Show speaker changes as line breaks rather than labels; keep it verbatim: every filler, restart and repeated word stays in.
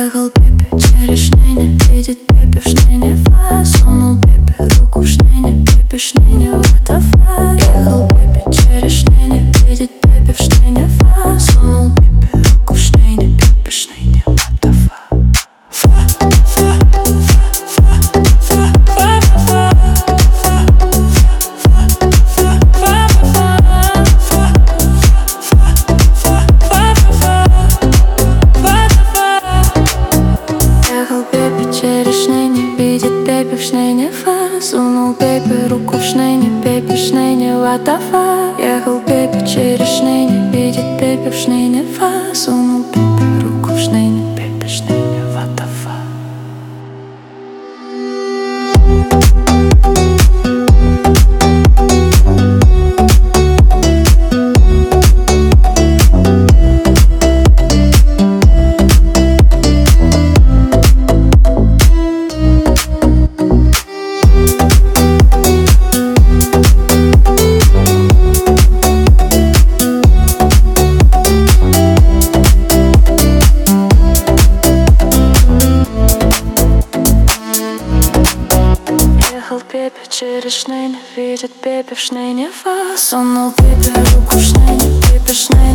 Ехал Пепе через шнейне, видит Пепе в шнейне фа. Сунул Пепе руку в шнейне, Пепе в шнейне what the fuck. Ехал Пепе через шнейне, видит Пепе в шнейне фа. Сунул Пепе руку в шнейне, Пепе в шнейне what the fuck. Через шнейне, видит Пепе в шнейне фа. Сунул Пепе руку в шнейне, Пепе в шнейне what the fuck. Ехал Пепе через шнейне, видит Пепе в шнейне фа. Сунул Пепе руку в шнейне, Пепе в шнейне what the fuck. Ехал Пепе через шнейне, видит Пепе в шнейне фа. Сунул Пепе руку в шнейне, Пепе в шнейне